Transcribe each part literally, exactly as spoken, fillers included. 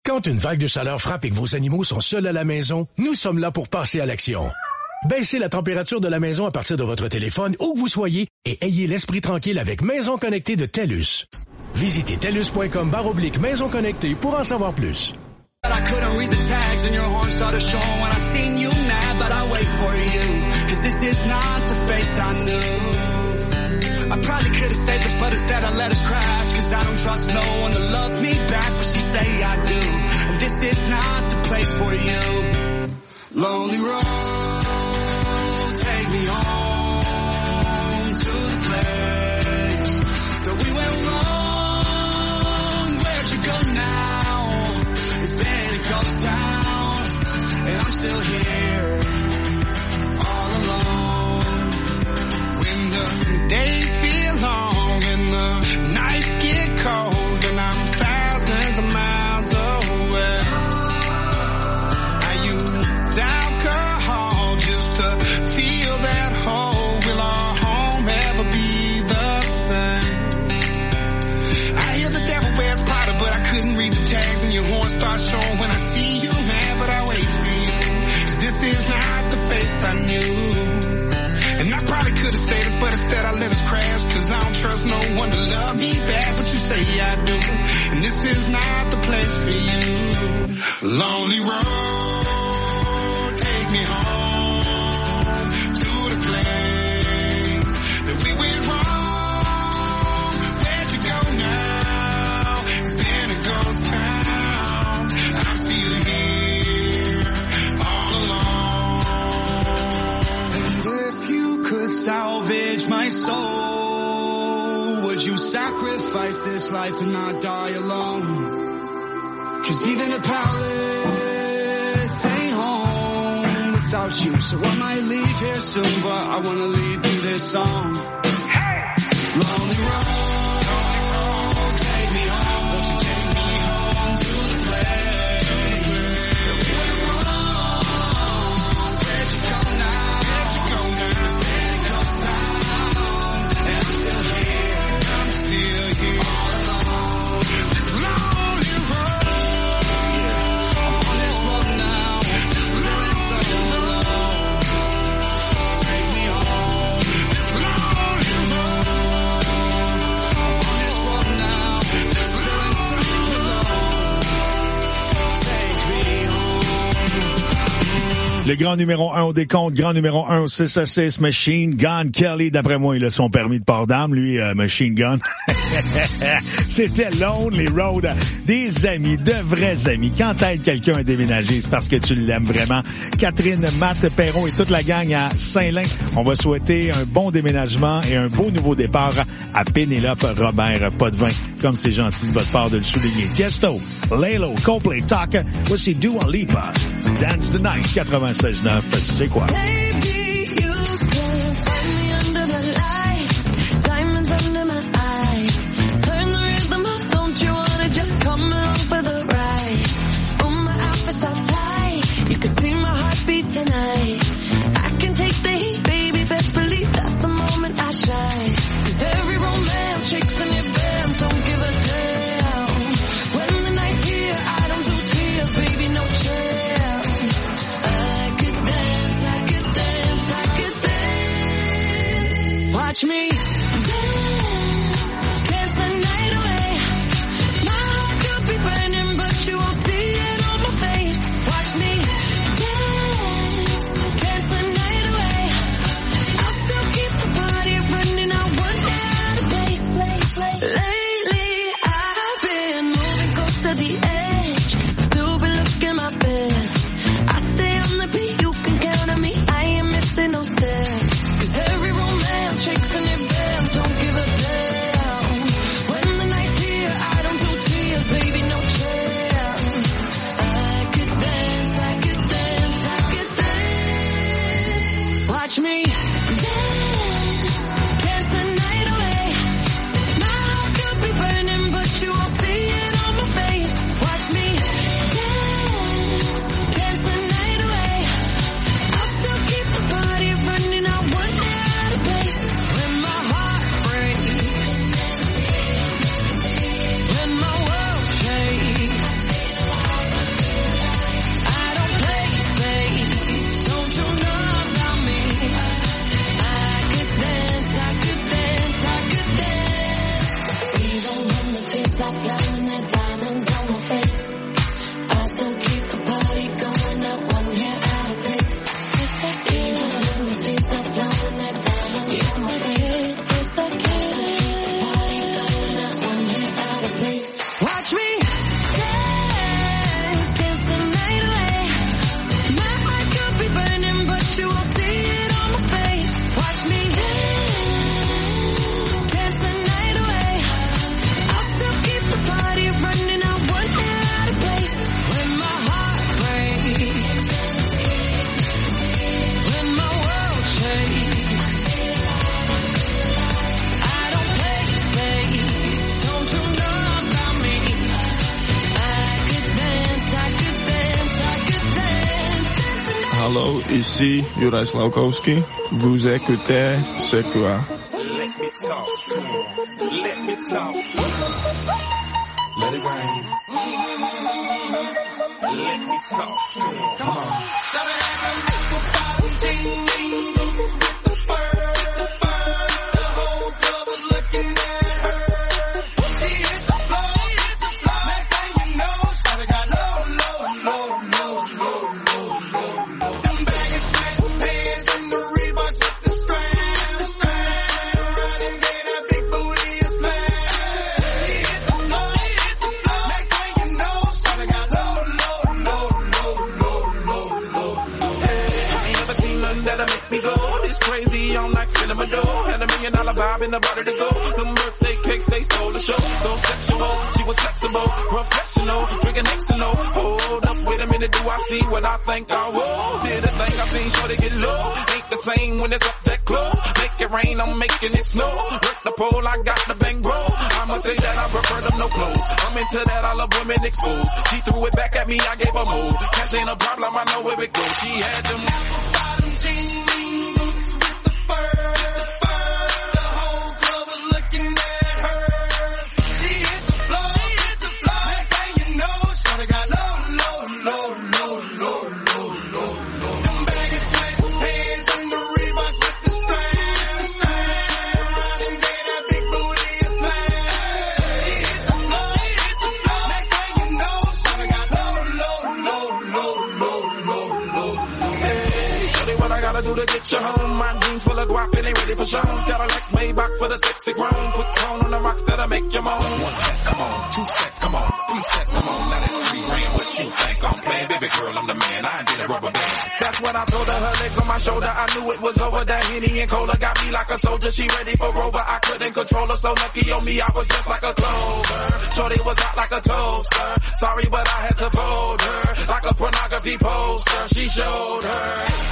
Quand une vague de chaleur frappe et que vos animaux sont seuls à la maison, nous sommes là pour passer à l'action. Baissez la température de la maison à partir de votre téléphone où que vous soyez et ayez l'esprit tranquille avec Maison Connectée de TELUS. Visitez telus.com barre oblique Maison Connectée pour en savoir plus. I couldn't read the tags and your horn started showing when I seen you mad, but I wait for you. Cause this is not the face I knew. I probably could have saved us, but instead I let us crash. Cause I don't trust no one to love me back, but she say I do. And this is not the place for you. Lonely road, take me home to the place that we went wrong. Where'd you go now? It's been a ghost town, and I'm still here, all alone. When the days feel long and the nights get cold, and I'm thousands of miles away, I use alcohol just to feel that hole. Will our home ever be the same? I hear the devil wears Prada, but I couldn't read the tags, and your horn starts showing when I see you, man, but I wait for you. Cause this is not the face I knew. And I probably could have said this, but instead I let us crash. Cause I don't trust no one to love me back, but you say I do. And this is not the place for you. Lonely road, take me home to the place that we went wrong. Where'd you go now? It's been a ghost town. I'm still here, all alone. And if you could salvage my soul, would you sacrifice this life to not die alone? Cause even a palace ain't home without you. So I might leave here soon, but I wanna leave you this song. Lonely road, take me home. Won't you take me home to the place that we went wrong? Where'd you go now? Where'd you go now? It's been a ghost town, and I'm still here. I'm still here, all alone. This lonely road, I'm on this road now, just feeling so alone. Take me home. This lonely road, I'm on this road now, just feeling so alone. Take me home. Le grand numéro un au décompte, grand numéro un au six à six, Machine Gun Kelly. D'après moi, il a son permis de port d'armes, lui, euh, Machine Gun. C'était Lonely Road. Des amis, de vrais amis. Quand t'aides quelqu'un à déménager, c'est parce que tu l'aimes vraiment. Catherine, Matt, Perron et toute la gang à Saint-Lin, on va souhaiter un bon déménagement et un beau nouveau départ à Pénélope Robert Potvin. Comme c'est gentil de votre part de le souligner. Tiesto, Lalo, Coldplay, Talk, voici Dua Lipa. Dance the Night, quatre-vingt-seize neuf, c'est quoi? Baby, you can find me under the lights, diamonds under my eyes. Turn the rhythm up, don't you wanna just come along for the ride? Oh, my outfit's all tight, you can see my heartbeat tonight. I can take the heat, baby, best believe that's the moment I shine. Cause every romance shakes and it bends, don't give a damn. When the night's here, I don't do tears, baby, no chance. I could dance, I could dance, I could dance. Watch me dance, dance the night away. My heart could be burning, but you won't see it on my face. Watch me dance, dance the night away. I'll still keep the party running, I won't get out of pace. Lately, I've been moving close to the edge, still been looking my best. I stay on the beat, you can count on me, I ain't missing no steps. Cause every romance shakes and it bends, don't give a damn. When the night's here, I don't do tears, baby, no chance. I could dance, I could dance, I could dance. Watch me dance, dance the night away. My heart could be burning, but you won't see it on my face. Watch me dance, Allô, ici Juraj Slawkowski. Vous écoutez C'est quoi? Let me talk to him. Let me talk to him. Let it rain. Let me talk to him. Come on. In the body to go, them birthday cakes, they stole the show. So sexual, she was flexible, professional, drinking Xanol. Hold up, wait a minute, do I see what I think I will? Did a thing I seen, sure they get low. Ain't the same when it's up that close. Make it rain, I'm making it snow. Work the pole, I got the bang bro. I'ma say that I prefer them no clothes. I'm into that, I love women exposed. She threw it back at me, I gave her move. Cash ain't a problem, I know where it goes. She had them bottom jeans. Do to get you home. My jeans full of guap, it ain't ready for shows. Got a Lex Maybach for the sexy grown. Put tone on the rocks that'll make you moan. One set, come on. Two sets, come on. Three sets, come on. Now that's three grand. What you think I'm playing? Baby girl, I'm the man. I did a rubber band. That's when I told her, her legs on my shoulder. I knew it was over. That Henny and Cola got me like a soldier. She ready for Rover. I couldn't control her. So lucky on me, I was just like a clover. Shorty was hot like a toaster. Sorry, but I had to fold her. Like a pornography poster. She showed her.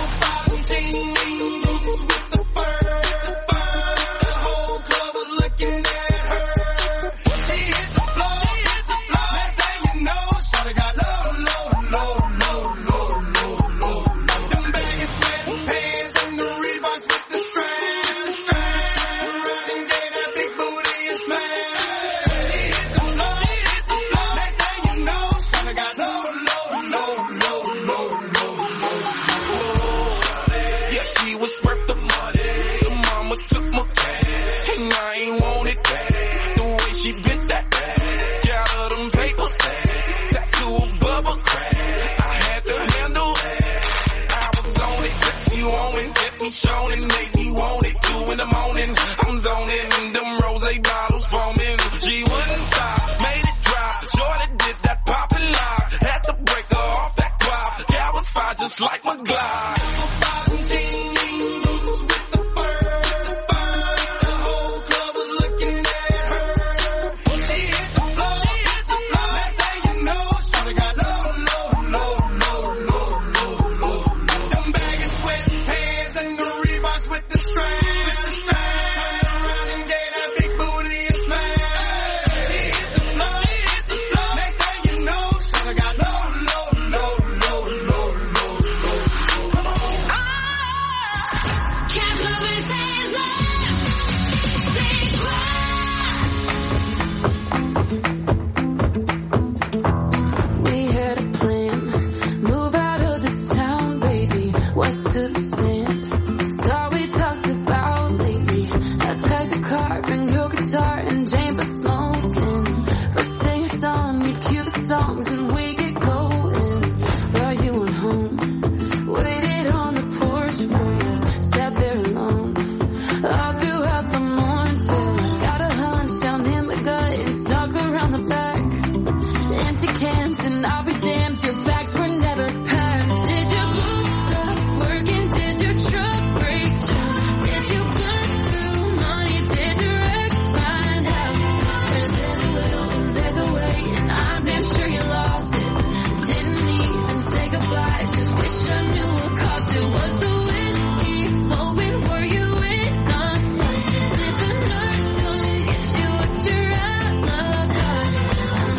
Like my glide.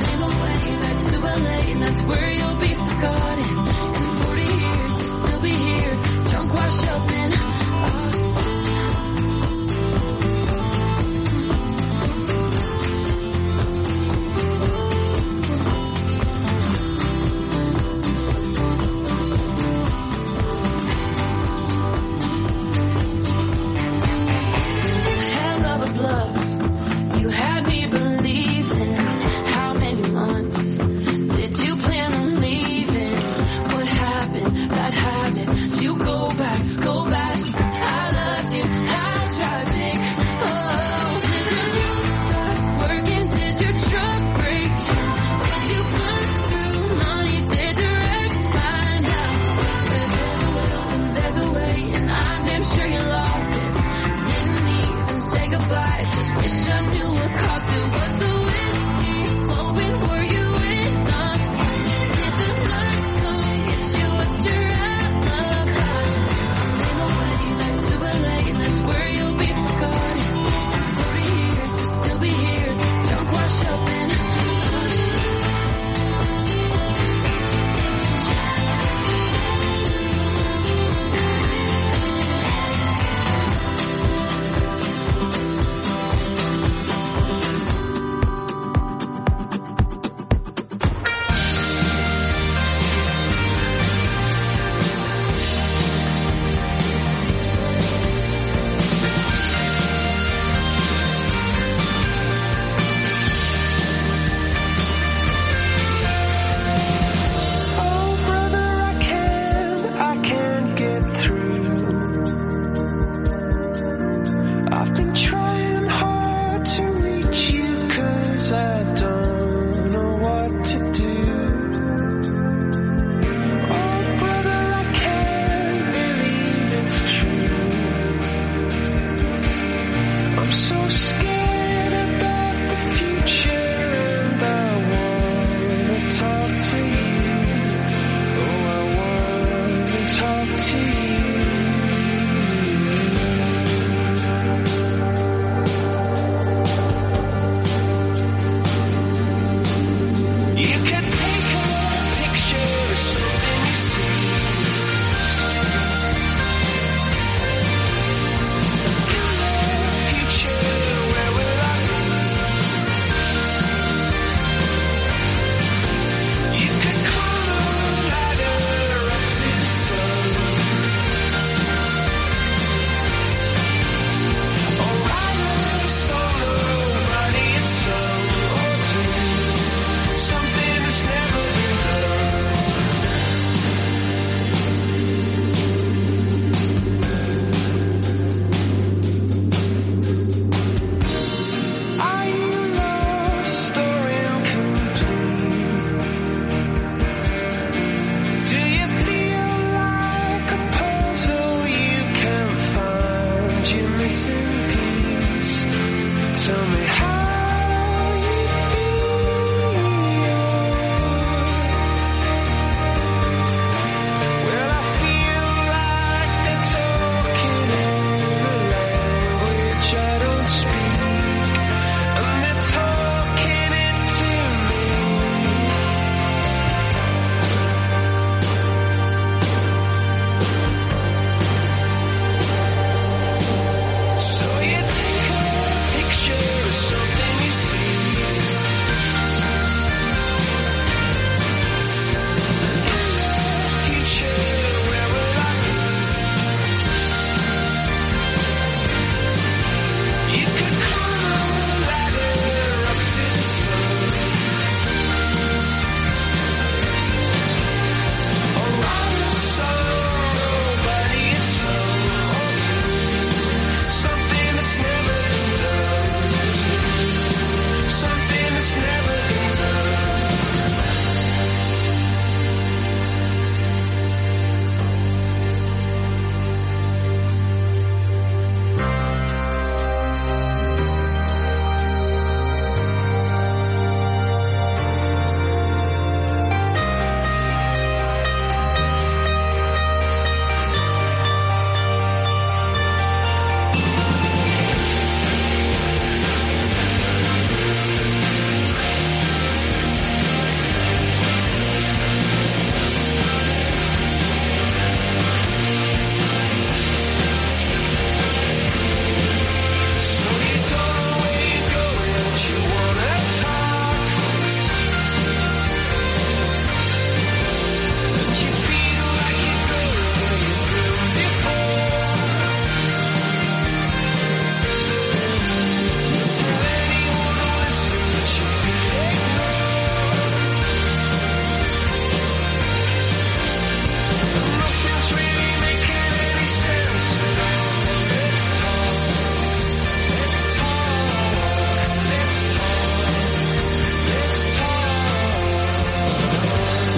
Where you'll be forgotten in forty years, you'll still be here.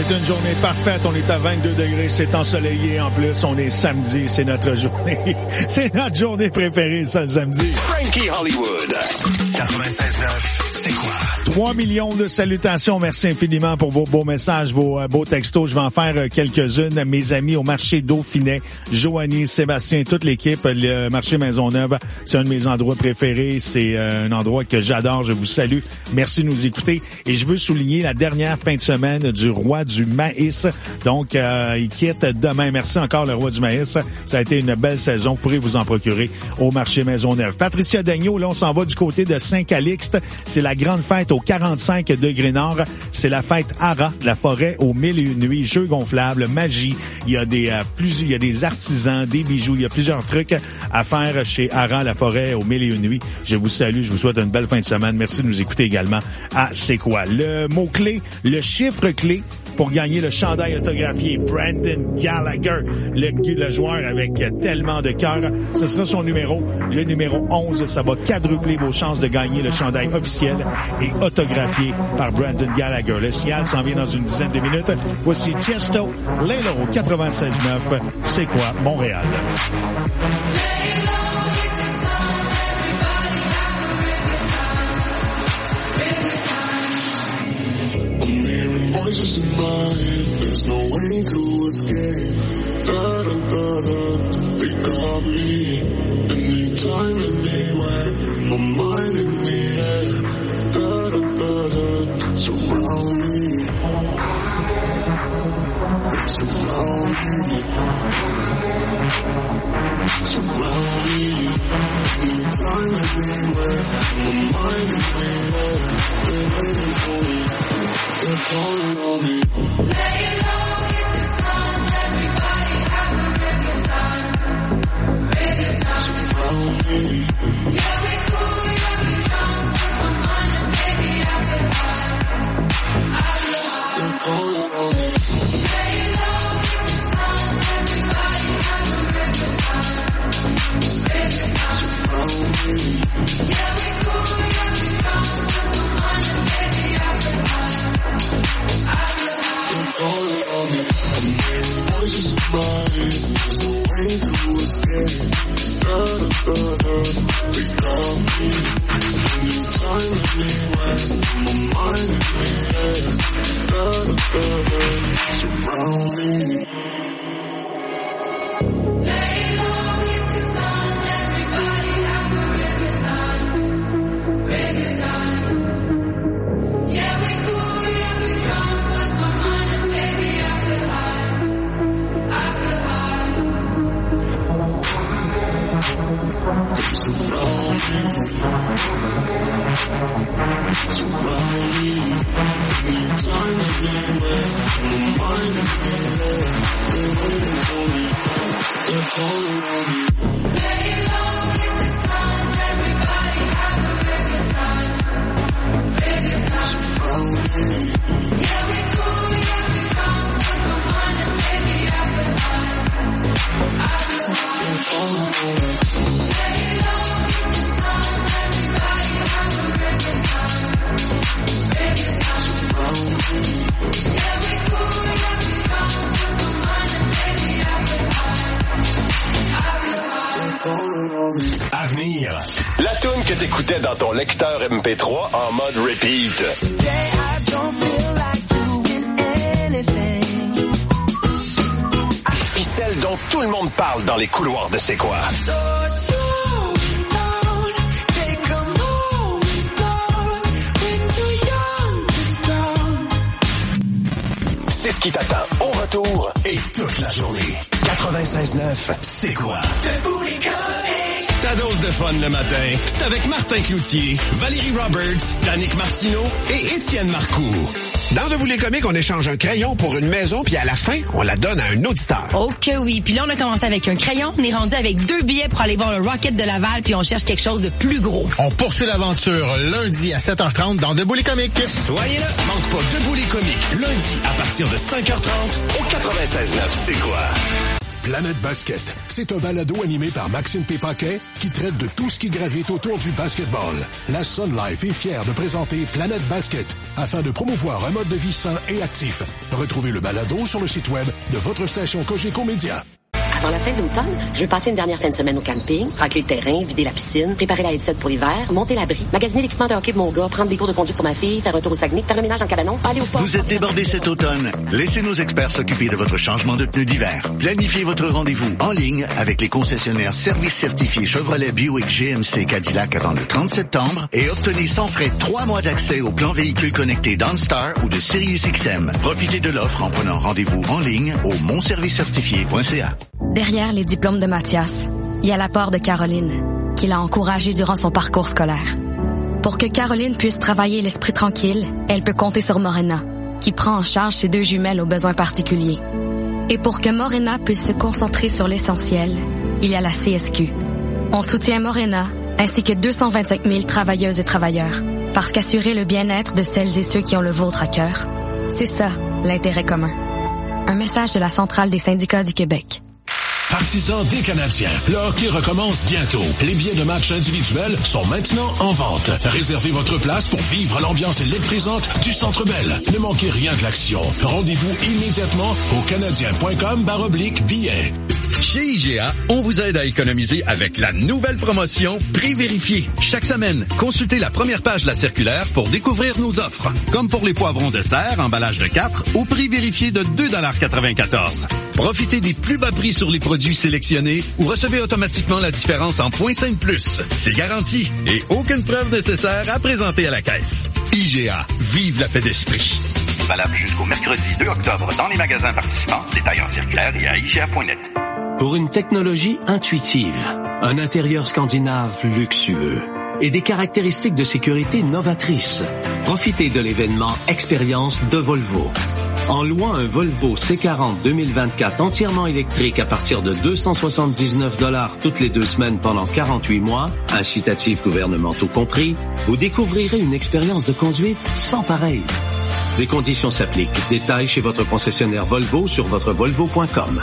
C'est une journée parfaite. On est à vingt-deux degrés. C'est ensoleillé. En plus, on est samedi. C'est notre journée. C'est notre journée préférée, ça, le samedi. Frankie Hollywood. quatre-vingt-seize neuf, c'est quoi? trois millions de salutations. Merci infiniment pour vos beaux messages, vos euh, beaux textos. Je vais en faire euh, quelques-unes. Mes amis au marché Dauphinet, Joanie, Sébastien, toute l'équipe. Le marché Maisonneuve, c'est un de mes endroits préférés. C'est euh, un endroit que j'adore. Je vous salue. Merci de nous écouter. Et je veux souligner la dernière fin de semaine du Roi du Maïs. Donc, euh, il quitte demain. Merci encore, le Roi du Maïs. Ça a été une belle saison. Vous pourrez vous en procurer au marché Maisonneuve. Patricia Dagneau, là, on s'en va du côté de Saint-Calixte. C'est la grande fête au quarante-cinq degrés nord. C'est la fête Ara, la forêt aux mille et une nuits, jeux gonflables, magie. Il y a des euh, plus, il y a des artisans, des bijoux. Il y a plusieurs trucs à faire chez Ara, la forêt aux mille et une nuits. Je vous salue, je vous souhaite une belle fin de semaine. Merci de nous écouter également à C'est quoi? Le mot-clé, le chiffre clé pour gagner le chandail autographié Brandon Gallagher, le, le joueur avec tellement de cœur. Ce sera son numéro, le numéro onze. Ça va quadrupler vos chances de gagner le chandail officiel et autographié par Brandon Gallagher. Le signal s'en vient dans une dizaine de minutes. Voici Tiesto, Laylo, quatre-vingt-seize neuf. C'est quoi, Montréal? Voices in my head, there's no way to escape. Da da da da, they got me. Anytime, anywhere, my mind in the air. Da da da da, surround me. They surround me. Surround me. Anytime, anywhere, my mind in the air. They're waiting for me. They're calling on me. Lay low, hit the sun, everybody have a real good time. Real good time. Surround me. Yeah, we cool, yeah, we drunk, lost my mind and baby I feel high. I feel high. They're calling on me. Lay low, hit the sun, everybody have a real good time. Real good time. Surround me. Yeah, we cool, yeah, we drunk, lost my mind and baby I feel high. Calling on me. I'm hearing voices in my head. There's no way to escape. Da da da da, they got me. Anytime, anywhere, my mind in the air. Da da da da, surround me. Lay low, hit the sun, everybody have a real good time. Real good time. Yeah, we cool, yeah, we drunk, lost my mind. Surround me. Surround me. Anytime, anywhere, my mind is in the air. They're waiting for me. They're calling on me. Lay low, hit the sun, everybody have a real good time. Real good time. Surround me. Yeah, we cool, yeah, we drunk, lost my mind and baby I feel high. I feel high. They're calling on me. Lay low, hit the sun, everybody have a real good time. Real good time. Surround me. Yeah, we cool, yeah, we drunk, lost my mind and baby I feel high. I feel high. They're calling on me. À venir, la toune que t'écoutais dans ton lecteur M P trois en mode repeat. Today I don't feel like doing anything. Puis celle dont tout le monde parle dans les couloirs de C'est quoi. So slow down, take a moment, we're too young to drown. C'est ce qui t'attend au retour et toute la journée. quatre-vingt-seize neuf, C'est quoi. Debout les comiques. Ta dose de fun le matin, c'est avec Martin Cloutier, Valérie Roberts, Danick Martineau et Étienne Marcoux. Dans Debout les comiques, on échange un crayon pour une maison, puis à la fin, on la donne à un auditeur. Oh que oui. Puis là, on a commencé avec un crayon. On est rendu avec deux billets pour aller voir le Rocket de Laval, puis on cherche quelque chose de plus gros. On poursuit l'aventure lundi à sept heures trente dans Debout les comiques. Soyez là, manque pas Debout les comiques, lundi à partir de cinq heures trente au quatre-vingt-seize neuf, C'est quoi. Planète Basket, c'est un balado animé par Maxime Pépaquet qui traite de tout ce qui gravite autour du basketball. La Sun Life est fière de présenter Planète Basket afin de promouvoir un mode de vie sain et actif. Retrouvez le balado sur le site web de votre station Cogeco Média. Avant la fin de l'automne, je veux passer une dernière fin de semaine au camping, racler le terrain, vider la piscine, préparer la headset pour l'hiver, monter l'abri, magasiner l'équipement de hockey de mon gars, prendre des cours de conduite pour ma fille, faire un tour au Saguenay, faire le ménage en cabanon, aller au port. Vous êtes débordé cet automne? Laissez nos experts s'occuper de votre changement de pneus d'hiver. Planifiez votre rendez-vous en ligne avec les concessionnaires services certifiés Chevrolet, Buick, G M C, Cadillac avant le trente septembre et obtenez sans frais trois mois d'accès au plan véhicule connecté d'OnStar ou de Sirius X M. Profitez de l'offre en prenant rendez-vous en ligne au mon service certifié point c a. Derrière les diplômes de Mathias, il y a l'apport de Caroline, qui l'a encouragé durant son parcours scolaire. Pour que Caroline puisse travailler l'esprit tranquille, elle peut compter sur Morena, qui prend en charge ses deux jumelles aux besoins particuliers. Et pour que Morena puisse se concentrer sur l'essentiel, il y a la C S Q. On soutient Morena, ainsi que deux cent vingt-cinq mille travailleuses et travailleurs, parce qu'assurer le bien-être de celles et ceux qui ont le vôtre à cœur, c'est ça, l'intérêt commun. Un message de la Centrale des syndicats du Québec. Partisans des Canadiens, le hockey recommence bientôt. Les billets de matchs individuels sont maintenant en vente. Réservez votre place pour vivre l'ambiance électrisante du Centre Bell. Ne manquez rien de l'action. Rendez-vous immédiatement au canadien point com barre oblique billets. Chez I G A, on vous aide à économiser avec la nouvelle promotion Prix vérifié. Chaque semaine, consultez la première page de la circulaire pour découvrir nos offres. Comme pour les poivrons de serre, emballage de quatre, au prix vérifié de deux dollars quatre-vingt-quatorze. Profitez des plus bas prix sur les produits sélectionnés ou recevez automatiquement la différence en point cinq plus. C'est garanti et aucune preuve nécessaire à présenter à la caisse. I G A, vive la paix d'esprit. Valable jusqu'au mercredi deux octobre dans les magasins participants. Détails en circulaire et à I G A point net. Pour une technologie intuitive, un intérieur scandinave luxueux et des caractéristiques de sécurité novatrices, profitez de l'événement Expérience de Volvo. En louant un Volvo C quarante deux mille vingt-quatre entièrement électrique à partir de deux cent soixante-dix-neuf dollars toutes les deux semaines pendant quarante-huit mois, incitatifs gouvernementaux compris, vous découvrirez une expérience de conduite sans pareil. Les conditions s'appliquent. Détails chez votre concessionnaire Volvo sur votre volvo point com.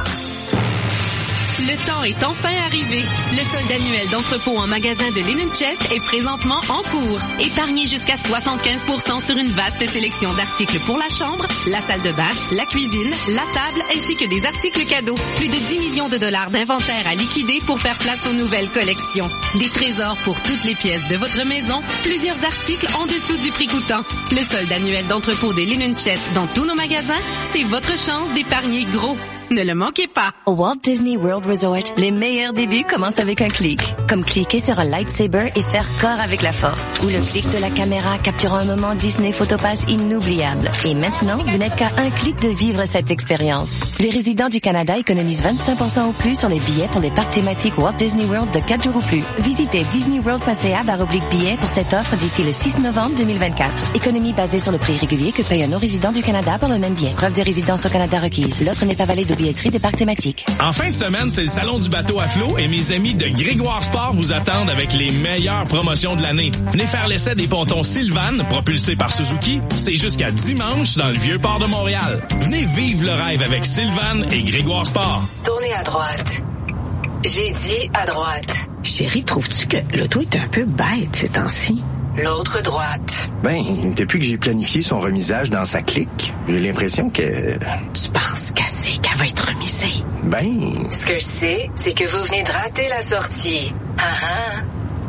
Le temps est enfin arrivé. Le solde annuel d'entrepôt en magasin de Linen Chest est présentement en cours. Épargnez jusqu'à soixante-quinze pour cent sur une vaste sélection d'articles pour la chambre, la salle de bain, la cuisine, la table ainsi que des articles cadeaux. Plus de dix millions de dollars d'inventaire à liquider pour faire place aux nouvelles collections. Des trésors pour toutes les pièces de votre maison, plusieurs articles en dessous du prix coûtant. Le solde annuel d'entrepôt des Linen Chest dans tous nos magasins, c'est votre chance d'épargner gros. Ne le manquez pas. Au Walt Disney World Resort, les meilleurs débuts commencent avec un clic. Comme cliquer sur un lightsaber et faire corps avec la force. Ou le clic de la caméra capturant un moment Disney Photopass inoubliable. Et maintenant, vous n'êtes qu'à un clic de vivre cette expérience. Les résidents du Canada économisent vingt-cinq pour cent au plus sur les billets pour les parcs thématiques Walt Disney World de quatre jours ou plus. Visitez disneyworld point c a barre oblique billets pour cette offre d'ici le six novembre deux mille vingt-quatre. Économie basée sur le prix régulier que paye un non-résident du Canada pour le même bien. Preuve de résidence au Canada requise. L'offre n'est pas valide de billetterie des parcs thématiques. En fin de semaine, c'est le salon du bateau à flot et mes amis de Grégoire Sport vous attendent avec les meilleures promotions de l'année. Venez faire l'essai des pontons Sylvan, propulsés par Suzuki. C'est jusqu'à dimanche dans le Vieux-Port de Montréal. Venez vivre le rêve avec Sylvan et Grégoire Sport. Tournez à droite. J'ai dit à droite. Chérie, trouves-tu que l'auto est un peu bête ces temps-ci? L'autre droite. Ben, depuis que j'ai planifié son remisage dans sa clique, j'ai l'impression que... Tu penses qu'elle sait qu'elle va être remisée? Ben... Ce que je sais, c'est que vous venez de rater la sortie. Ah ah.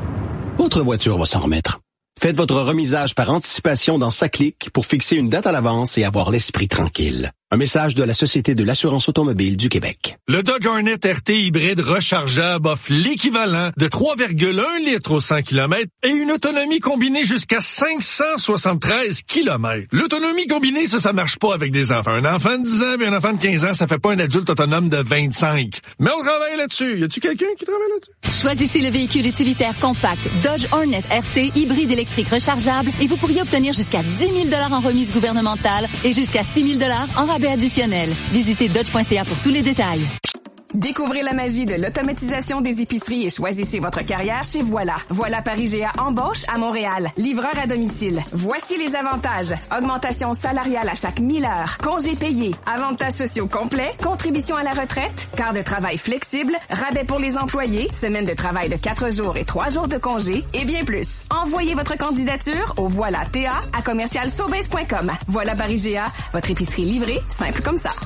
Votre voiture va s'en remettre. Faites votre remisage par anticipation dans sa clique pour fixer une date à l'avance et avoir l'esprit tranquille. Un message de la Société de l'assurance automobile du Québec. Le Dodge Hornet R T hybride rechargeable offre l'équivalent de trois virgule un litres au cent kilomètres et une autonomie combinée jusqu'à cinq cent soixante-treize kilomètres. L'autonomie combinée, ça, ça marche pas avec des enfants. Un enfant de dix ans et un enfant de quinze ans, ça fait pas un adulte autonome de vingt-cinq. Mais on travaille là-dessus. Y a-tu quelqu'un qui travaille là-dessus? Choisissez le véhicule utilitaire compact Dodge Hornet R T hybride électrique rechargeable et vous pourriez obtenir jusqu'à dix mille dollars en remise gouvernementale et jusqu'à six mille dollars en rabais additionnel. Visitez dodge point c a pour tous les détails. Découvrez la magie de l'automatisation des épiceries et choisissez votre carrière chez Voilà. Voilà Paris G A embauche à Montréal. Livreur à domicile. Voici les avantages. Augmentation salariale à chaque mille heures. Congés payés. Avantages sociaux complets. Contribution à la retraite. Quart de travail flexible. Rabais pour les employés. Semaine de travail de quatre jours et trois jours de congé. Et bien plus. Envoyez votre candidature au Voilà T A à commercial sobase point com. Voilà Paris G A. Votre épicerie livrée, simple comme ça.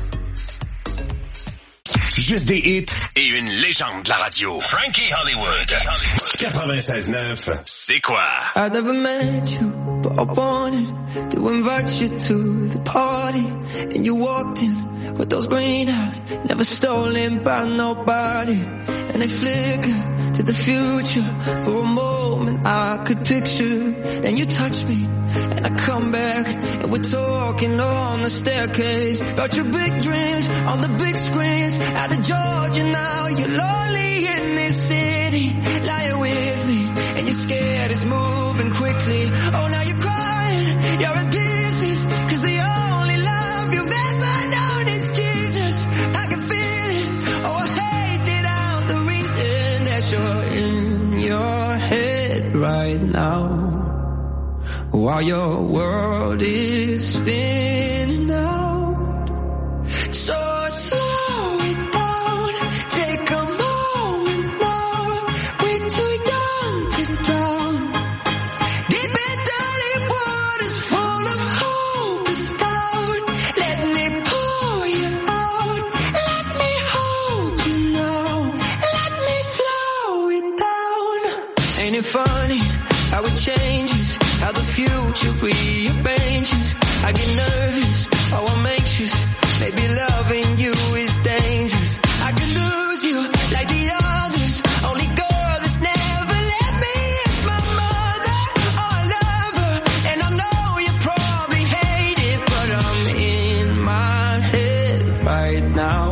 Juste des hits et une légende de la radio. Frankie Hollywood. quatre-vingt-seize neuf, c'est quoi? I never met you, but I wanted to invite you to the party. And you walked in with those green eyes, never stolen by nobody. And they flickered to the future. For a moment I could picture. Then you touched me, and I come back, and we're talking on the staircase about your big dreams on the big screens. Out of Georgia now, you're lonely in this city, lying with me, and you're scared it's moving quickly. Oh, now you're crying, you're in pieces, cause the only love you've ever known is Jesus. I can feel it, oh, I hate it out, the reason that you're in your head right now, while your world is spinning out. So slow it down, take a moment now. We're too young to drown. Deep in dirty waters full of hope is down. Let me pull you out. Let me hold you now. Let me slow it down. Ain't it funny how it changes, how the future rearranges? I get nervous, oh I'm anxious. Maybe loving you is dangerous. I could lose you like the others. Only girl that's never let me is my mother. Oh, I love her, and I know you probably hate it, but I'm in my head right now.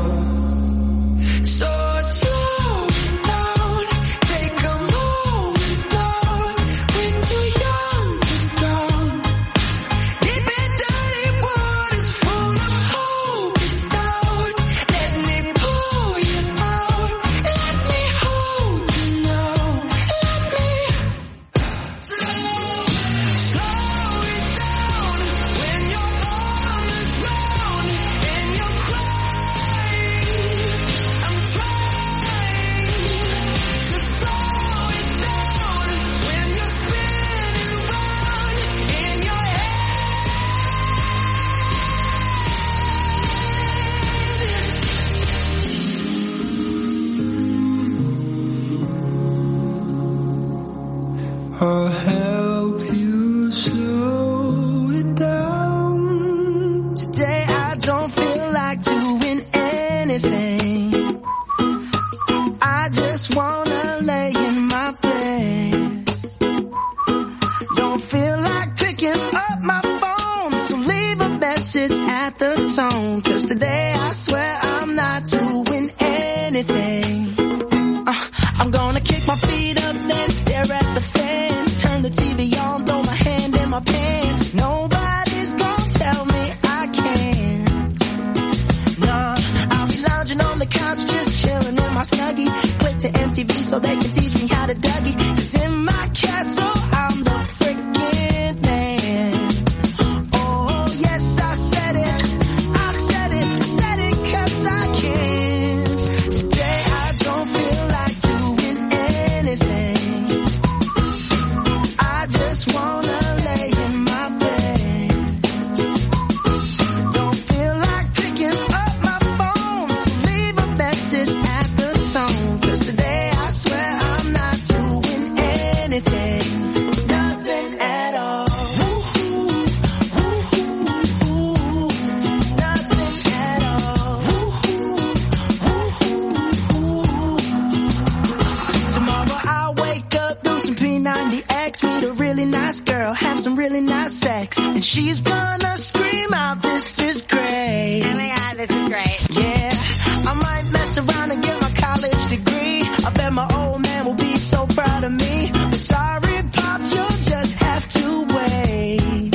So slow it down, take a moment now. We're too young to drown. Deep in dirty waters full of hope is down. Let me pull you out. Let me hold you now. Let me slow it down when you're on the ground and you're crying. I'm trying to slow it down when you're spinning round in your I'll help you slow it down. Today I don't feel like doing anything. I just wanna lay in my bed. Don't feel like picking up my phone, so leave a message at the tone. Cause today I swear I'm not doing anything. Uh, I'm gonna kick my feet up, then stare at the fan. Turn the T V on, throw my hand in my pants. Nobody's gonna tell me I can't. Nah, I'll be lounging on the couch, just chilling in my Snuggie. Click to M T V so they can teach me how to Dougie. Cause in my castle, I'm the freaking man. Oh, yes, I said it. I said it, I said it cause I can. Today I don't feel like doing anything. I just wanna lay in my bed. Don't feel like picking up my phone, so leave a message at the tone. Cause today I swear I'm not doing anything. Nothing at all. Woo-hoo, woo-hoo, woo-hoo. Nothing at all. Woo-hoo, woo-hoo, woo-hoo. Tomorrow I'll wake up, do some P ninety X, meet a really nice girl, have some really nice sex, and she's gonna scream out, this is great. Oh my God, this is great. Yeah, I might mess around and get my college degree. I bet my old man will be so proud of me. But sorry, Pops, you'll just have to wait.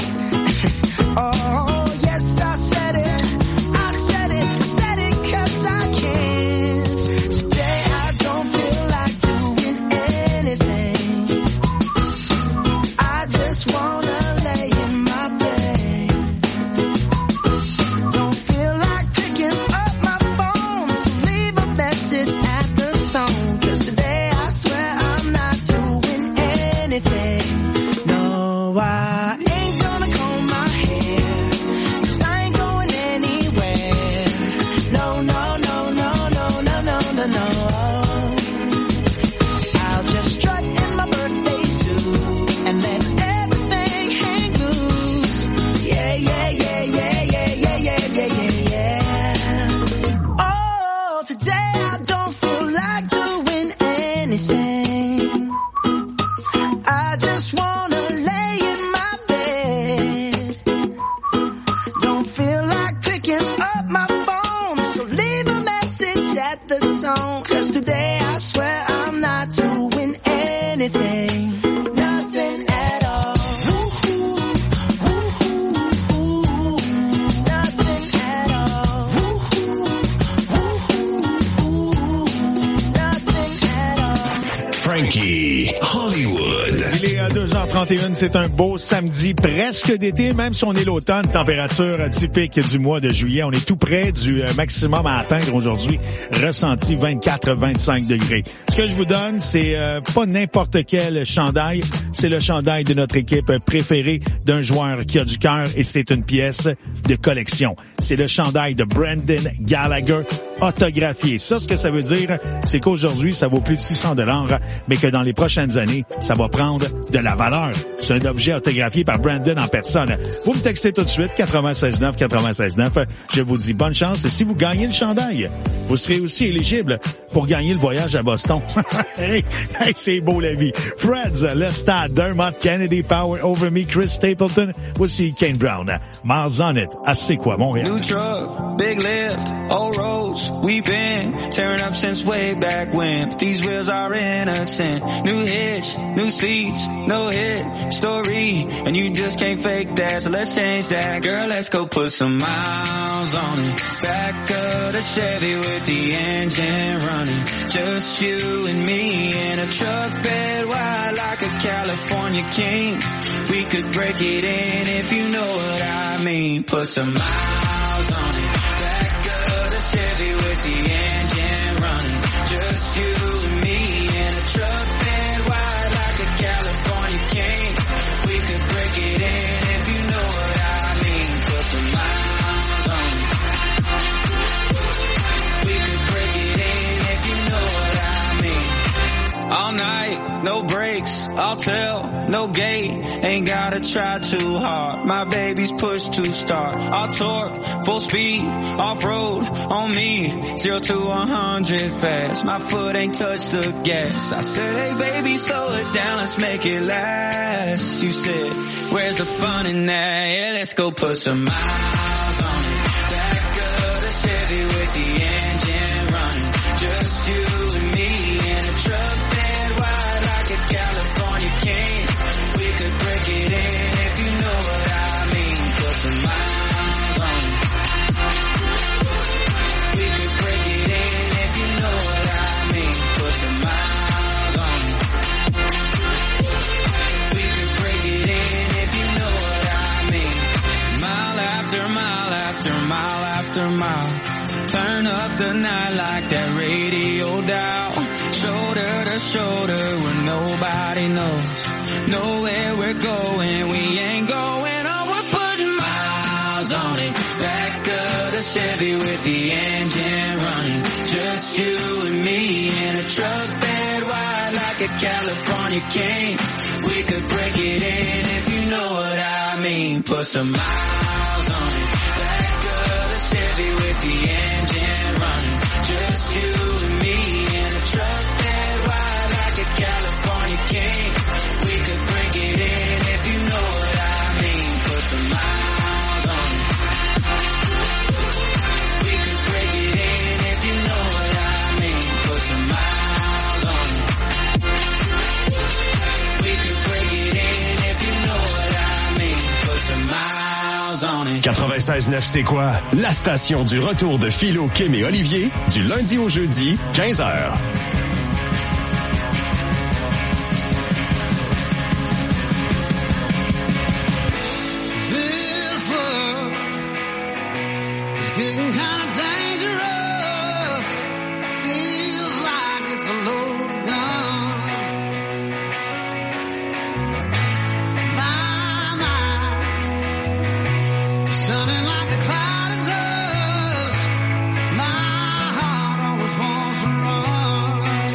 Oh, yes, I said it. I said it, said it cause I can. Frankie Hollywood. Il est à deux heures trente et une, c'est un beau samedi presque d'été, même si on est l'automne, température typique du mois de juillet. On est tout près du maximum à atteindre aujourd'hui, ressenti vingt-quatre à vingt-cinq degrés. Ce que je vous donne, c'est euh, pas n'importe quel chandail, c'est le chandail de notre équipe préférée, d'un joueur qui a du cœur, et c'est une pièce de collection. C'est le chandail de Brendan Gallagher, autographié. Ça, ce que ça veut dire, c'est qu'aujourd'hui, ça vaut plus de six cents dollars, mais que dans les prochaines années, ça va prendre de la valeur. C'est un objet autographié par Brandon en personne. Vous me textez tout de suite, quatre-vingt-seize neuf, quatre-vingt-seize neuf. Je vous dis bonne chance, et si vous gagnez le chandail, vous serez aussi éligible pour gagner le voyage à Boston. Hey, hey, c'est beau la vie. Freds, Le Stade, Dermott Kennedy, Power Over Me, Chris Stapleton, aussi Kane Brown. Miles on It, à C'est quoi, Montréal? New truck, big lift, old roads, we've been tearing up since way back when. But these wheels are innocent. New hitch, new seats, no hit story, and you just can't fake that. So let's change that, girl. Let's go put some miles on it. Back of the Chevy with the engine running. Just you and me in a truck bed wide like a California king. We could break it in if you know what I mean. Put some miles on it. Back of the Chevy with the engine running. Just you and me in a truck bed wide like a California king. We could break it in if you know what I mean. Put some miles on it. We could break it in if you know what I mean. All night, no breaks, I'll tell, no gate, ain't gotta try too hard. My baby's push to start. I'll torque, full speed, off-road, on me, zero to one hundred fast. My foot ain't touched the gas. I said, hey baby, slow it down, let's make it last. You said, where's the fun in that? Yeah, let's go put some miles on it. Back of the Chevy with the engine running. Just you and me in a truck bed wide like a California king. We could break it in if you know what I mean. Put some miles on it. We could break it in if you know what I mean. Put some miles on it. We could break it in if you know what I mean. Mile after mile after mile after mile. Turn up the night like that radio dial. Shoulder to shoulder where nobody knows. Know where we're going, we ain't going on. We're putting miles on it. Back of the Chevy with the engine running. Just you and me in a truck bed wide like a California king. We could break it in if you know what I mean. Put some miles on it. Back of the Chevy with the engine running. Just you and me in a truck bed wide like a California king. We could break it in if you know what I mean. Put some miles on it. We could break it in if you know what I mean. Put some miles on it. We could break it in if you know what I mean. Put some miles on it. quatre-vingt-seize neuf, c'est quoi? La station du retour de Philo, Kim et Olivier, du lundi au jeudi, quinze heures. This love is getting kind of dangerous. Feels like it's a loaded gun. My mind is turning like a cloud of dust. My heart always wants to run.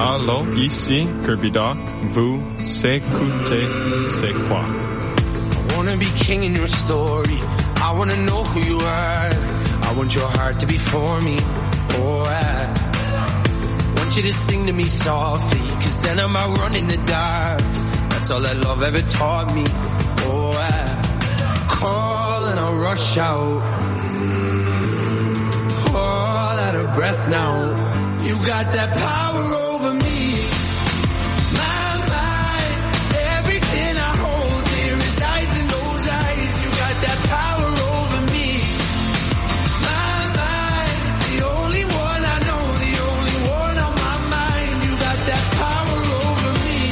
Allô, ici Kirby Doc. Vous écoutez C'est quoi? I wanna be king in your story. I wanna know who you are. I want your heart to be for me. Oh, I want you to sing to me softly, cause then I might run in the dark. That's all that love ever taught me. Oh, I call and I rush out. All out of breath now. You got that power over me. My mind, everything I hold dear resides in those eyes. You got that power over me. My mind, the only one I know, the only one on my mind. You got that power over me.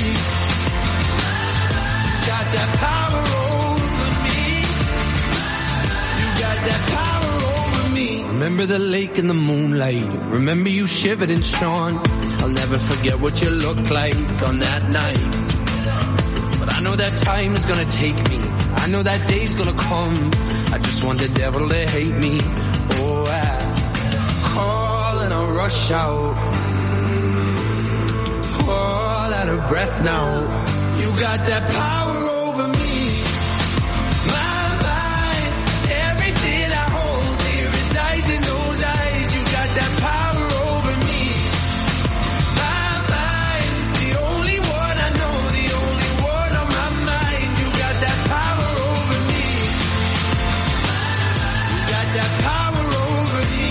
You got that power over me. You got that power over me. Remember the lake in the moonlight. Remember you shivered and shone. I'll never forget what you looked like on that night. But I know that time is gonna take me. I know that day's gonna come. I just want the devil to hate me. Oh, I call and I rush out. All out of breath now. You got that power over me. My mind, everything I hold dear resides in those eyes. You got that power over me. My mind, the only one I know, the only one on my mind. You got that power over me. You got that power over me.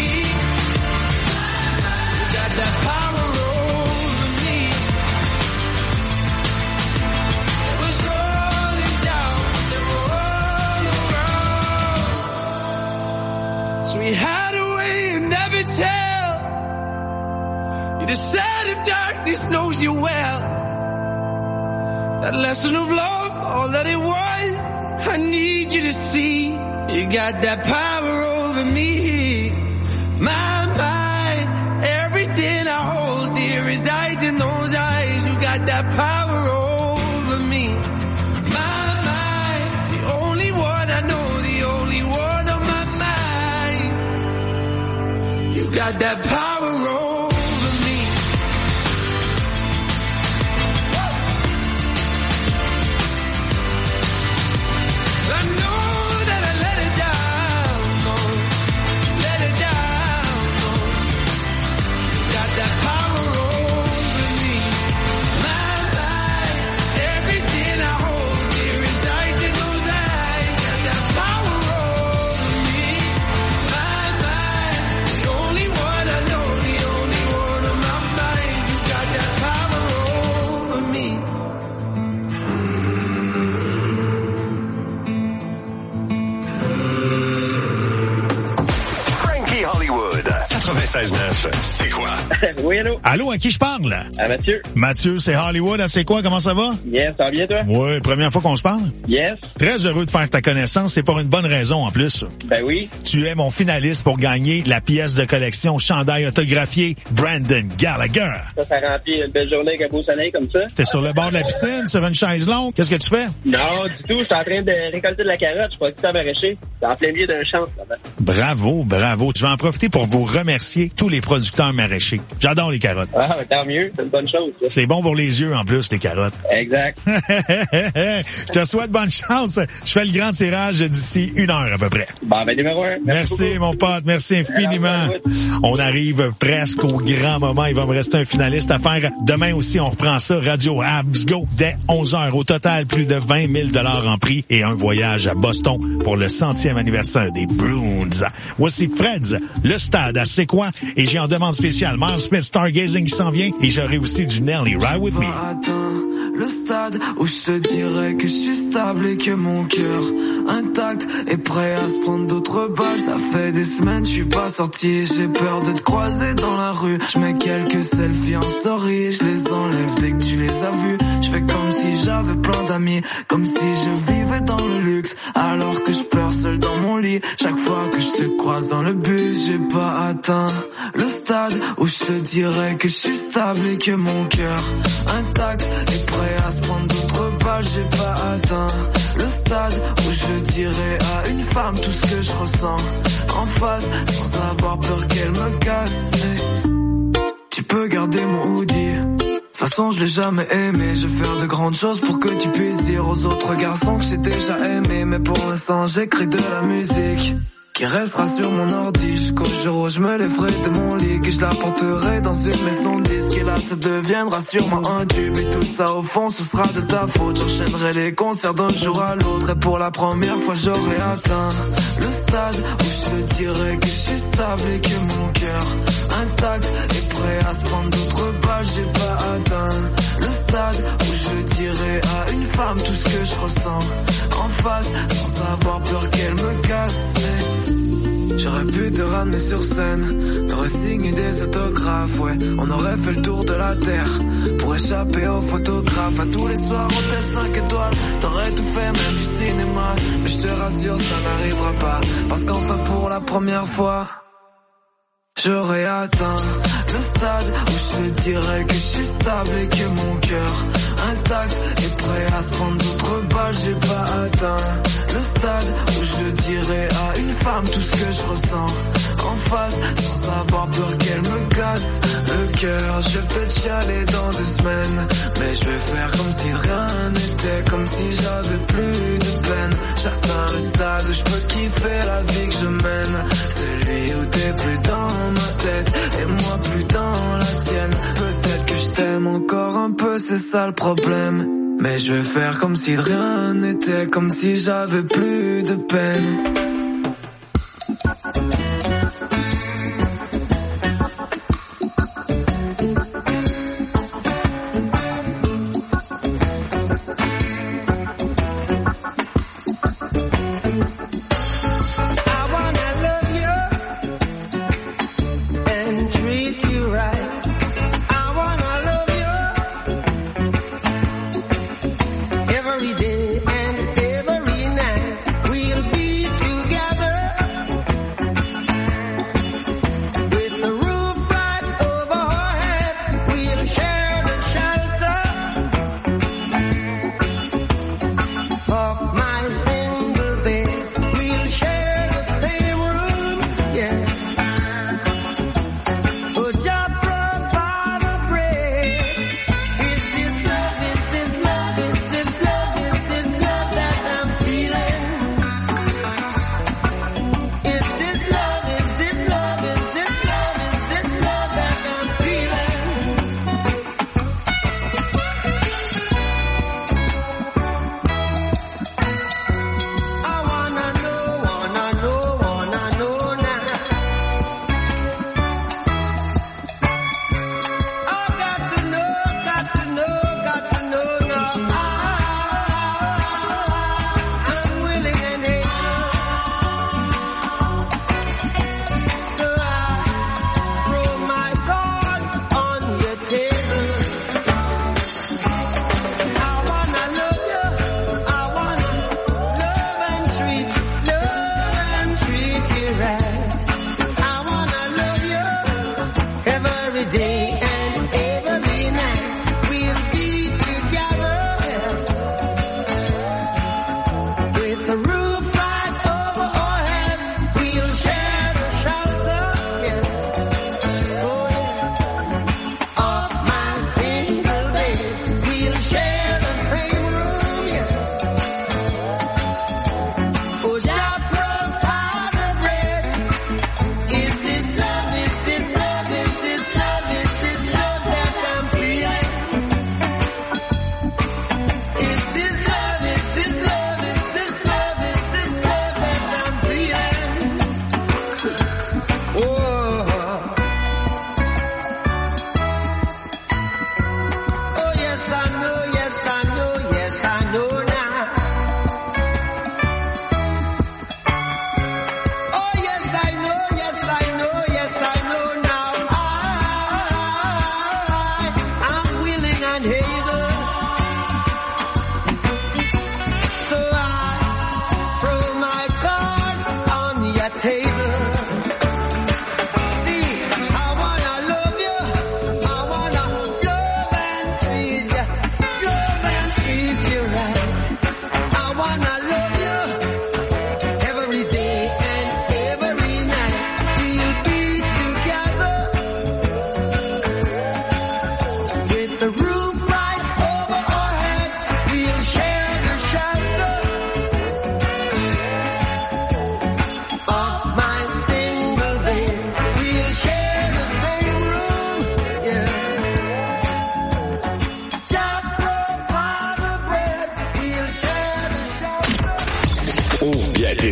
You got that power over me. It was rolling down, then roll around. So we had a way you never tell. You decided darkness knows you well. That lesson of love, all that it was, I need you to see. You got that power over me. My mind, everything I hold dear resides in those eyes. You got that power over me. My mind, the only one I know, the only one on my mind. You got that power over me. I know that I let it down, no, let it down, no. You got that power over me. My mind, everything I hold dear resides in those eyes. Got that power over me. My mind, the only one I know, the only one on my mind. You got that power over me. Frankie Hollywood. quatre-vingt-seize neuf, c'est quoi? Oui, allô? Allô, à qui je parle? À Mathieu. Mathieu, c'est Hollywood. Ah, c'est quoi? Comment ça va? Yes, ça va bien, toi? Oui, première fois qu'on se parle? Yes. Très heureux de faire ta connaissance. C'est pour une bonne raison, en plus. Ben oui. Tu es mon finaliste pour gagner la pièce de collection chandail autographié Brandon Gallagher. Ça, ça remplit une belle journée avec un beau soleil comme ça. T'es sur le bord de la piscine, sur une chaise longue. Qu'est-ce que tu fais? Non, du tout. Je suis en train de récolter de la carotte. Je suis pas tout à maraîcher. C'est en plein milieu d'un champ, là-bas. Bravo, bravo. Je vais en profiter pour vous remercier, tous les producteurs maraîchers. J'adore les carottes. Ah, ben, tant mieux. C'est une bonne chose, ça. C'est bon pour les yeux, en plus, les carottes. Exact. Je te souhaite bonne chance. Je fais le grand tirage d'ici une heure à peu près. Bon, ben, numéro un. Merci, merci mon pote. Merci infiniment. On arrive presque au grand moment. Il va me rester un finaliste à faire. Demain aussi, on reprend ça. Radio Habs Go dès onze heures. Au total, plus de vingt mille dollars en prix et un voyage à Boston pour le centième anniversaire des Bruins. Voici Freds, le stade à C'est quoi? Et j'ai en demande spéciale Miles Smith Stargazing qui s'en vient et j'aurai aussi du Nelly Ride With Me. Le stade où je te dirais que je suis stable et que mon cœur intact est prêt à se prendre d'autres balles. Ça fait des semaines je suis pas sorti, j'ai peur de te croiser dans la rue. Je mets quelques selfies en story, je les enlève dès que tu les as vus. Je fais comme si j'avais plein d'amis, comme si je vivais dans le luxe, alors que je pleure seul dans mon lit. Chaque fois que je te croise dans le bus, j'ai pas atteint le stade où je te dirais que je suis stable et que mon cœur intact est prêt à se prendre d'autres balles. J'ai pas atteint le stade où je dirais à une femme tout ce que je ressens en face, sans avoir peur qu'elle me casse. Tu peux garder mon hoodie, garçon, je l'ai jamais aimé. Je vais faire de grandes choses pour que tu puisses dire aux autres garçons que j'ai déjà aimé. Mais pour l'instant, j'écris de la musique qui restera sur mon ordi jusqu'au jour où je me lèverai de mon lit, que je la porterai dans une maison de disque. Et là ça deviendra sûrement un tube. Et tout ça au fond ce sera de ta faute. J'enchaînerai les concerts d'un jour à l'autre. Et pour la première fois j'aurai atteint le stade où je te dirai que je suis stable et que mon cœur intact est prêt à se prendre d'autres balles. J'ai pas atteint le stade où je dirai à une femme tout ce que je ressens en face, sans avoir peur qu'elle me casse. J'aurais pu te ramener sur scène, t'aurais signé des autographes, ouais. On aurait fait le tour de la terre pour échapper aux photographes. À tous les soirs, hôtel cinq étoiles, t'aurais tout fait, même du cinéma. Mais je te rassure, ça n'arrivera pas, parce qu'enfin pour la première fois j'aurais atteint le stade où je te dirais que je suis stable et que mon cœur intact est prêt à se prendre d'autres balles. J'ai pas atteint le stade où je dirais à une femme tout ce que je ressens en face, sans avoir peur qu'elle me casse le cœur. Je vais peut-être chialer dans deux semaines, mais je vais faire comme si rien n'était, comme si j'avais plus de peine. J'atteins le stade où je peux kiffer la vie que je mène, celui où t'es plus dans ma tête et moi plus dans la tienne. Peut-être que je t'aime encore un peu, c'est ça le problème, mais je vais faire comme si de rien n'était, comme si j'avais plus de peine. Every day and every night we'll be together.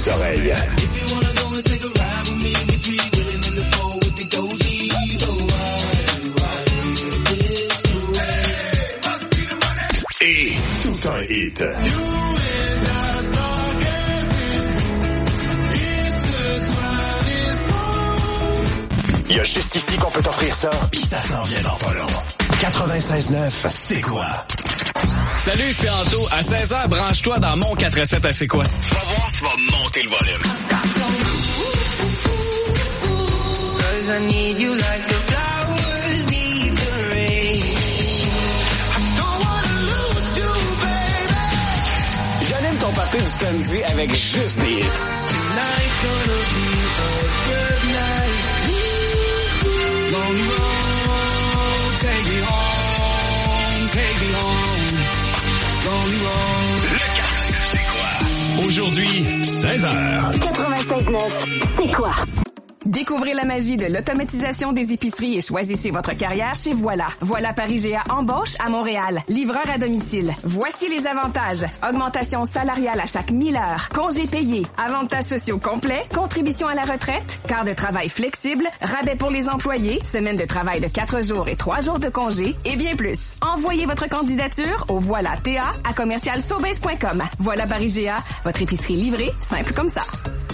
tes oreilles. Et tout un hit. Il y a juste ici qu'on peut t'offrir ça, pis ça s'en vient dans pas long. quatre-vingt-seize neuf, c'est quoi? Salut, c'est Anto. À seize heures, branche-toi dans mon quatre à sept à C'est quoi? Tu vas voir, tu vas monter le volume. I need you like the flowers need the rain. I don't wanna lose you, baby. J'anime ton party du samedi avec juste des hits. Tonight's gonna be a good night. Long road, take me home, take me home. Long road. Le quatre à sept, c'est quoi? Aujourd'hui, seize heures. quatre-vingt-seize neuf, c'est quoi? Découvrez la magie de l'automatisation des épiceries et choisissez votre carrière chez Voilà. Voilà Paris G A embauche à Montréal. Livreur à domicile. Voici les avantages. Augmentation salariale à chaque mille heures. Congés payés. Avantages sociaux complets. Contribution à la retraite. Quart de travail flexible. Rabais pour les employés. Semaine de travail de quatre jours et trois jours de congés. Et bien plus. Envoyez votre candidature au Voilà T A à commercial sobase point com. Voilà Paris G A. Votre épicerie livrée, simple comme ça.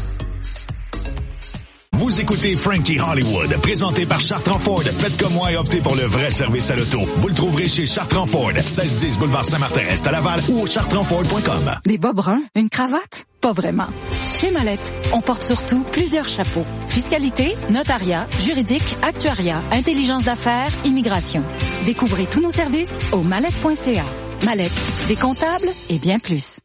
Vous écoutez Frankie Hollywood, présenté par Chartrand Ford. Faites comme moi et optez pour le vrai service à l'auto. Vous le trouverez chez Chartrand Ford, seize dix boulevard Saint-Martin-Est à Laval ou au chartrand ford point com. Des bas bruns? Une cravate? Pas vraiment. Chez Mallette, on porte surtout plusieurs chapeaux. Fiscalité, notariat, juridique, actuariat, intelligence d'affaires, immigration. Découvrez tous nos services au mallette point c a. Mallette, des comptables et bien plus.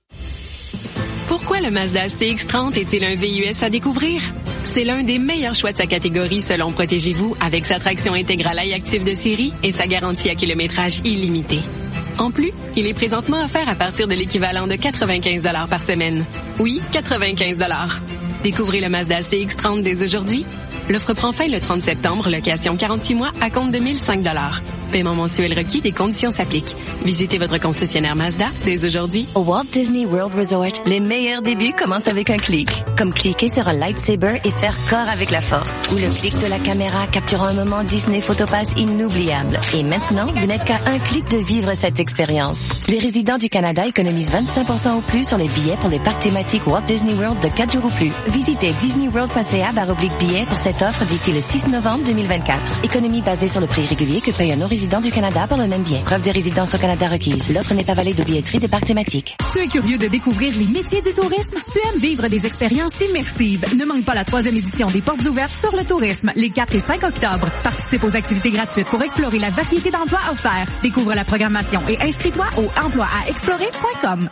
Pourquoi le Mazda C X trente est-il un V U S à découvrir? C'est l'un des meilleurs choix de sa catégorie selon Protégez-vous, avec sa traction intégrale iActive de série et sa garantie à kilométrage illimité. En plus, il est présentement offert à partir de l'équivalent de quatre-vingt-quinze dollars par semaine. Oui, quatre-vingt-quinze dollars. Découvrez le Mazda C X trente dès aujourd'hui. L'offre prend fin le trente septembre, location quarante-huit mois à compte de mille cinq dollars. Paiement mensuel requis, des conditions s'appliquent. Visitez votre concessionnaire Mazda dès aujourd'hui. Au Walt Disney World Resort, les meilleurs débuts commencent avec un clic. Comme cliquer sur un lightsaber et faire corps avec la force. Ou le clic de la caméra capturant un moment Disney Photopass inoubliable. Et maintenant, vous n'êtes qu'à un clic de vivre cette expérience. Les résidents du Canada économisent vingt-cinq pour cent au plus sur les billets pour les parcs thématiques Walt Disney World de quatre jours ou plus. Visitez disney world point c a barre oblique billets pour cette offre d'ici le six novembre deux mille vingt-quatre. Économie basée sur le prix régulier que paye un non-résident du Canada pour le même billet. Preuve de résidence au Canada requise. L'offre n'est pas valide de billetterie des parcs thématiques. Tu es curieux de découvrir les métiers du tourisme? Tu aimes vivre des expériences immersives? Ne manque pas la troisième édition des Portes ouvertes sur le tourisme, les quatre et cinq octobre. Participe aux activités gratuites pour explorer la variété d'emplois offerts. Découvre la programmation et inscris-toi au emploi à explorer point com.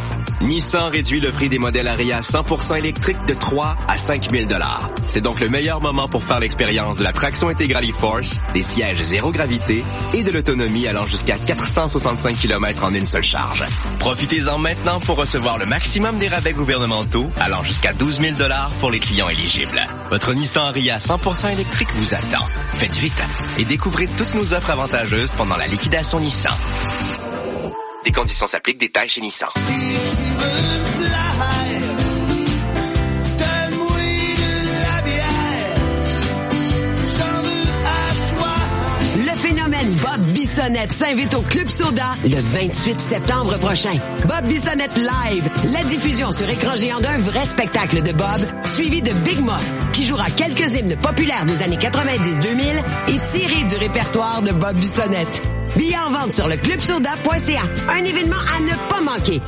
Nissan réduit le prix des modèles Ariya cent pour cent électriques de trois à cinq mille dollars. C'est donc le meilleur moment pour faire l'expérience de la traction intégrale e-Force, des sièges zéro gravité et de l'autonomie allant jusqu'à quatre cent soixante-cinq kilomètres en une seule charge. Profitez-en maintenant pour recevoir le maximum des rabais gouvernementaux allant jusqu'à douze mille dollars pour les clients éligibles. Votre Nissan Ariya cent pour cent électrique vous attend. Faites vite et découvrez toutes nos offres avantageuses pendant la liquidation Nissan. Les conditions s'appliquent, détails chez Nissan. Le phénomène Bob Bissonnette s'invite au Club Soda le vingt-huit septembre prochain. Bob Bissonnette Live, la diffusion sur écran géant d'un vrai spectacle de Bob, suivi de Big Muff, qui jouera quelques hymnes populaires des années quatre-vingt-dix deux mille et tirés du répertoire de Bob Bissonnette. Billets en vente sur le club soda point c a. Un événement à ne pas manquer.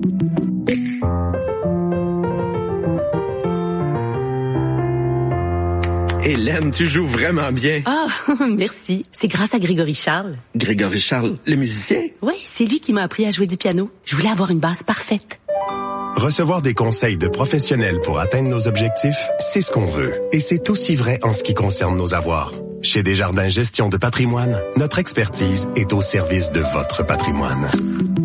Hélène, tu joues vraiment bien. Ah, merci. C'est grâce à Grégory Charles. Grégory Charles, le musicien? Oui, c'est lui qui m'a appris à jouer du piano. Je voulais avoir une base parfaite. Recevoir des conseils de professionnels pour atteindre nos objectifs, c'est ce qu'on veut. Et c'est aussi vrai en ce qui concerne nos avoirs. Chez Desjardins Gestion de patrimoine, notre expertise est au service de votre patrimoine.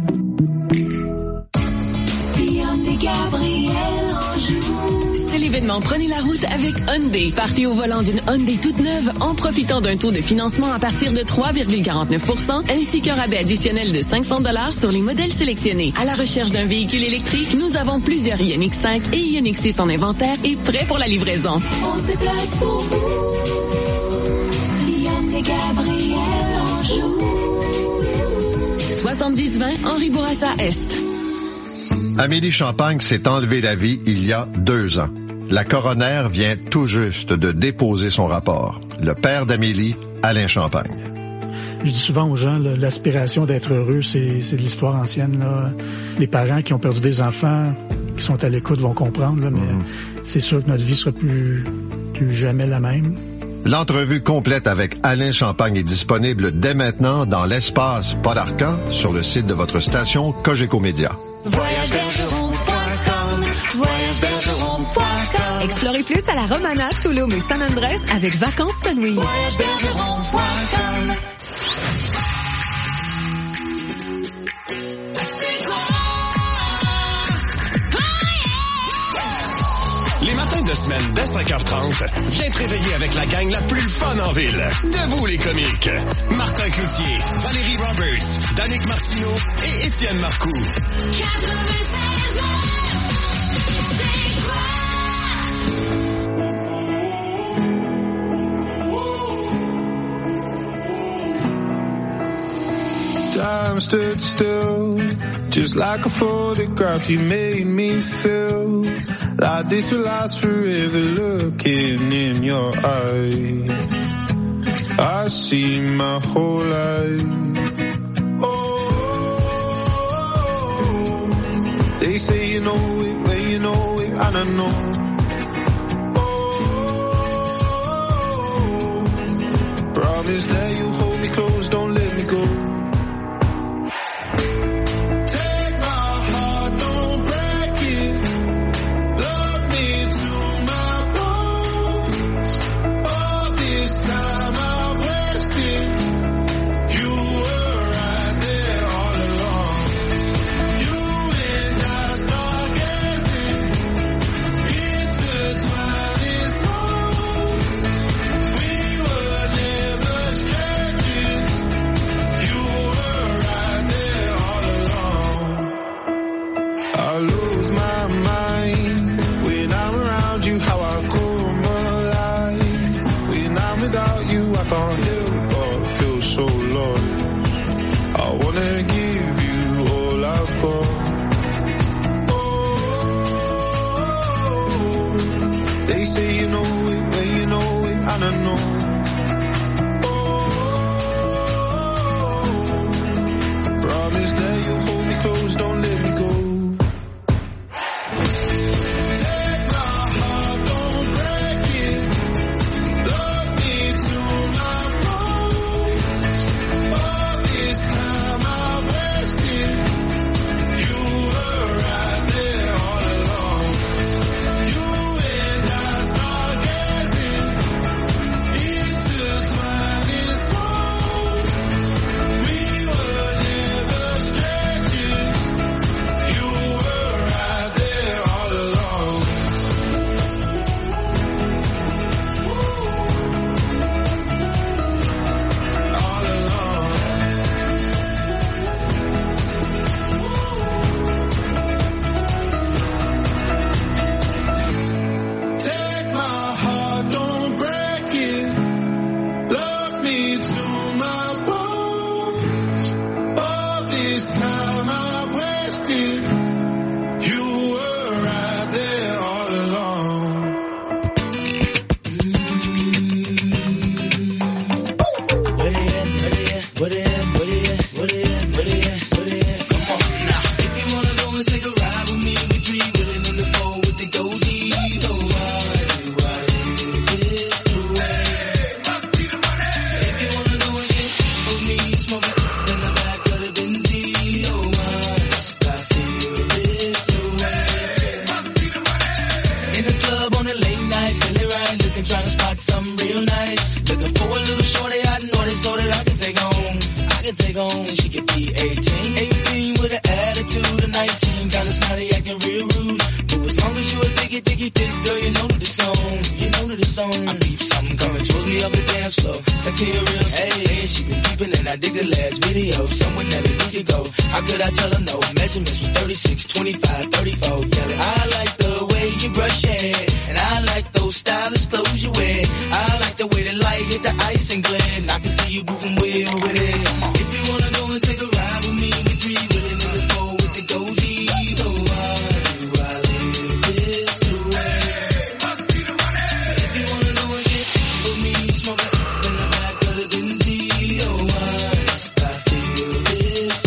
C'est l'événement printemps, prenez la route avec Hyundai. Partez au volant d'une Hyundai toute neuve en profitant d'un taux de financement à partir de trois virgule quarante-neuf pour cent ainsi qu'un rabais additionnel de cinq cents dollars sur les modèles sélectionnés. À la recherche d'un véhicule électrique, nous avons plusieurs Ioniq cinq et Ioniq six en inventaire et prêts pour la livraison. On se déplace pour vous. Hyundai Gabriel Anjou. soixante-dix vingt Henri Bourassa Est. Amélie Champagne s'est enlevée la vie il y a deux ans. La coroner vient tout juste de déposer son rapport. Le père d'Amélie, Alain Champagne. Je dis souvent aux gens, là, l'aspiration d'être heureux, c'est, c'est de l'histoire ancienne. Là. Les parents qui ont perdu des enfants, qui sont à l'écoute, vont comprendre, là, mais mmh. c'est sûr que notre vie sera plus, plus jamais la même. L'entrevue complète avec Alain Champagne est disponible dès maintenant dans l'espace Paul Arcan sur le site de votre station Cogeco Média. voyage bergeron point com voyage bergeron point com Explorez plus à la Romana, Tulum et San Andrés avec Vacances Sunwing. voyage bergeron point com Les matins de semaine dès cinq heures trente, viens te réveiller avec la gang la plus fun en ville. Debout les comiques. Martin Cloutier, Valérie Roberts, Danick Martineau et Étienne Marcoux. quatre-vingt-seize Time stood still, just like a photograph. You made me feel like this will last forever. Looking in your eyes, I see my whole life. Oh, they say you know it when you know it, and I know. Oh, promise that you hold me close, don't let me go. nineteen, kinda snotty, acting real rude. But as long as you a diggy, diggy, dick, girl, you know that it's dance floor. Sexy and real, hey, she been peeping and I dig the last video. Somewhere that we could go. How could I tell her no? Measurements was thirty-six, twenty-five, thirty-four. Yelling, I like the way you brush your hair, and I like those stylish clothes you wear. I like the way the light hit the ice and glare. I can see you moving way over there. If you wanna go and take a ride with me, we three willing in the four with the goldies. Oh, why do I live this way? Must be the money. If you wanna go and get with me, smoke it in the back of the Benzie. Oh, why must I feel this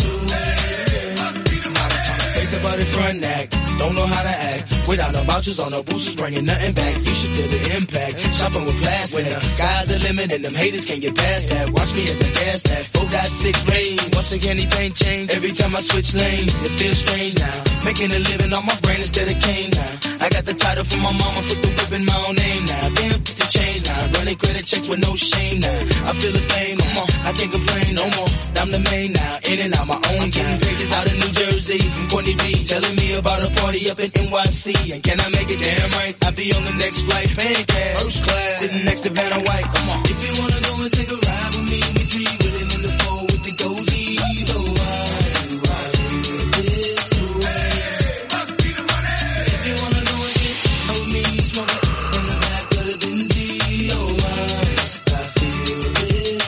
way? Must be the money. Face about the front act, don't know how to act. Without no vouchers on no boosters, bringing nothing back. You should feel the impact. Shopping with plastic. When the sky's the limit and them haters can't get past that. Watch me as I gas that. four point six range. Once again, anything change. Every time I switch lanes, it feels strange now. Making a living on my brain instead of cane now. I got the title from my mama, put the whip in my own name now. Damn, put the change now. Running credit checks with no shame now. I feel the fame, come on. I can't complain no more. I'm the main now. In and out my own game. Pages out of New Jersey from Courtney B. Telling me about a party up in N Y C. And can I make it damn right? I'll be on the next flight, paying cash. First class, sitting next to Vanna White. Come on. If you wanna go and take a ride with me, we three willing in the four with the goldies. Oh, why do I live this way? Must be the money. If you wanna go and get with me, smoke it in the back of the Benzie. Oh, why must I feel this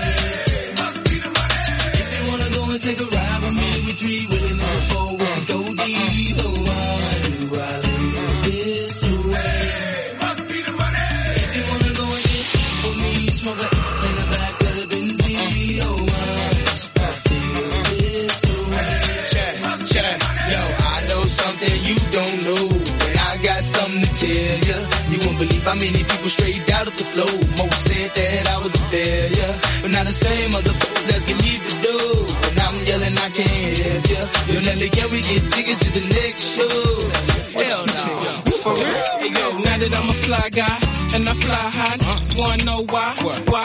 way? Must be the money. If you wanna go and take a ride with me, we three willing in the four with the goldies. Oh, why do I live this way? Must be the money. If you wanna go and get with me, smoke it in the back of the Benzie. Oh, why must I feel this way? Check, check. Yo, I know something you don't know, and I got something to tell ya. You won't believe how many people straight out of the flow. Most said that I was a failure, but now the same motherfuckers asking me to do. And I'm yelling, I can't help ya. Yo, Nelly, can we get tickets to the next show? Hell no. For real? Hey, yo, now that I'm a fly guy and I fly high, wanna know why? Why